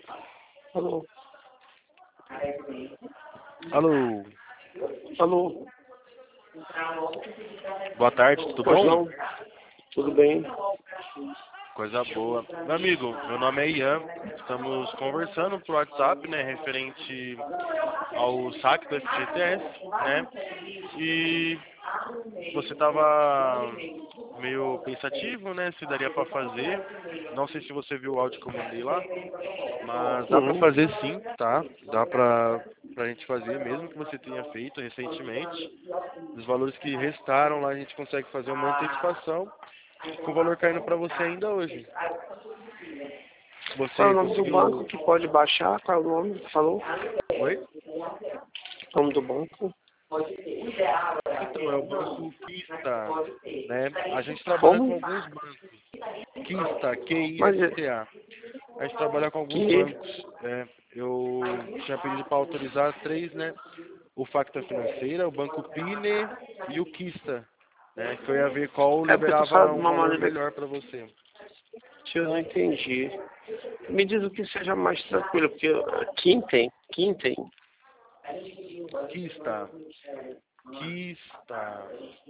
Alô? Alô, Alô? boa tarde, tudo Pois bom? não? Tudo bem? Coisa boa. Meu amigo, meu nome é Ian, estamos conversando por WhatsApp, né, referente ao saque do FGTS, né, e você estava meio pensativo, né, se daria para fazer, não sei se você viu o áudio que eu mandei lá, mas dá para Uhum. fazer sim, tá? Dá pra gente fazer, mesmo que você tenha feito recentemente. Os valores que restaram lá a gente consegue fazer uma antecipação com o valor caindo para você ainda hoje. Qual é Você o nome do banco conseguiu. que pode baixar? Qual é o nome que falou? Oi? O nome do banco? Então, é o Banco Kista, né? A gente trabalha com Como? alguns bancos. Kista, Mas Kista. A gente trabalha com alguns que... bancos. Eu tinha pedido para autorizar três, né? O Facta Financeira, o Banco Pine e o Kista, né? Que eu ia ver qual É porque tu fala liberava de um uma valor maneira melhor para você. que eu não entendi. Me diz o que seja mais tranquilo, porque Quintem. Kista. Kista.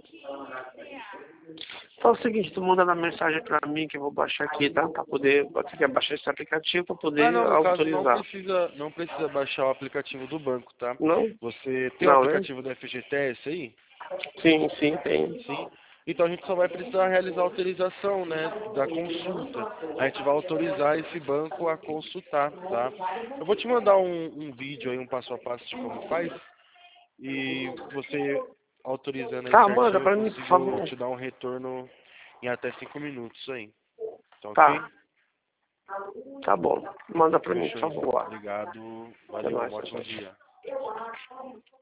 Fala o seguinte, tu manda na mensagem pra mim que eu vou baixar aqui, tá? Pra poder, você quer baixar esse aplicativo pra Ah, poder não, no caso autorizar. não precisa baixar o aplicativo do banco, tá? Não? Você tem o Não, né? aplicativo do FGTS aí? Sim, tem. Sim. Então a gente só vai precisar realizar a autorização, né, da consulta. A gente vai autorizar esse banco a consultar, tá? Eu vou te mandar um vídeo aí, um passo a passo de como faz. E você autorizando aí Tá, manda certinho, eu pra mim, por consigo favor. te dar um retorno em até 5 minutos aí. Tá ok? Tá, tá bom. Manda pra mim, por Fechou então. favor. Obrigado. Até Valeu, um mais, ótimo tchau. dia.